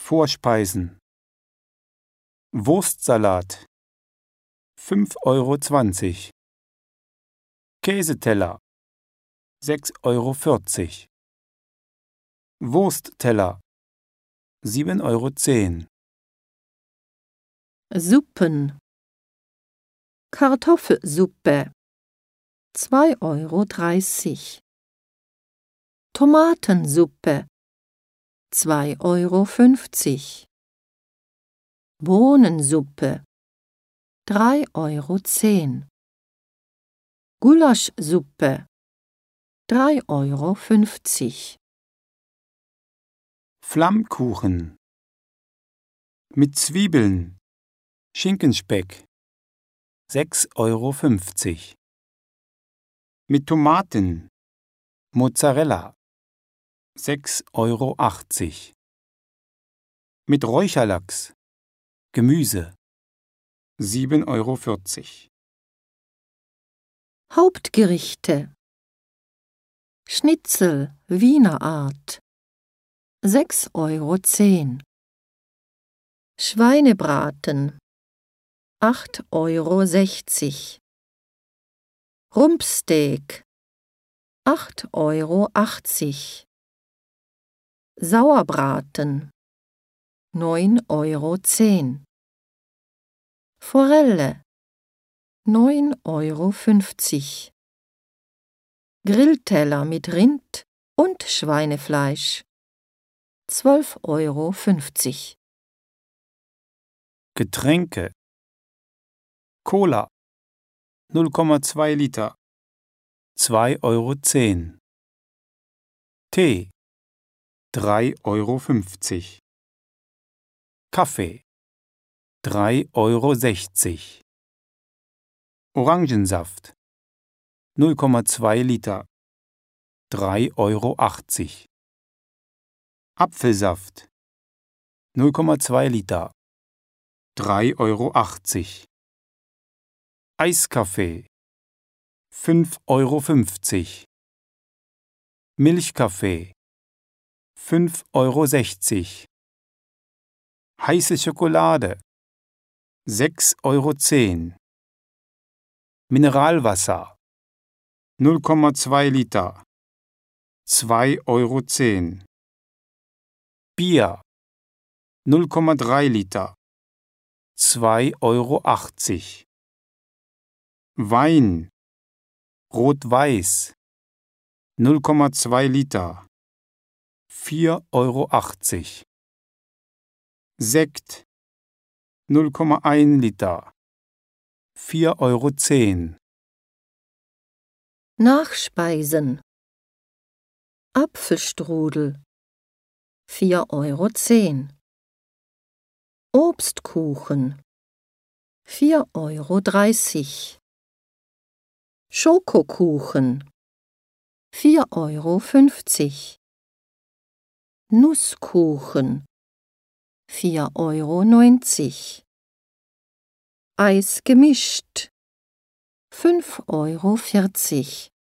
Vorspeisen. Wurstsalat 5,20 €. Käseteller 6,40 €. Wurstteller 7,10 €. Suppen. Kartoffelsuppe 2,30 €. Tomatensuppe 2,50 €. Bohnensuppe 3,10 €. Gulaschsuppe 3,50 €. Flammkuchen mit Zwiebeln, Schinkenspeck 6,50 €. Mit Tomaten, Mozzarella 6,80 €. Mit Räucherlachs, Gemüse 7,40 €. Hauptgerichte. Schnitzel Wiener Art 6,10 €. Schweinebraten 8,60 €. Rumpsteak 8,80 €. Sauerbraten 9,10 €. Forelle 9,50 €. Grillteller mit Rind und Schweinefleisch 12,50 €. Getränke. Cola 0,2 Liter 2,10 €. Tee 3,50 €. Kaffee 3,60 €. Orangensaft 0,2 Liter 3,80 €. Apfelsaft 0,2 Liter 3,80 €. Eiskaffee 5,50 €. Milchkaffee 5,60 €. Heiße Schokolade 6,10 €. Mineralwasser 0,2 Liter 2,10 €. Bier 0,3 Liter 2,80 €. Wein Rot-Weiß 0,2 Liter 4,80 €. Sekt 0,1 Liter 4,10 €. Nachspeisen. Apfelstrudel 4,10 €. Obstkuchen 4,30 €. Schokokuchen 4,50 €. Nusskuchen 4,90 €. Eis gemischt 5,40 €.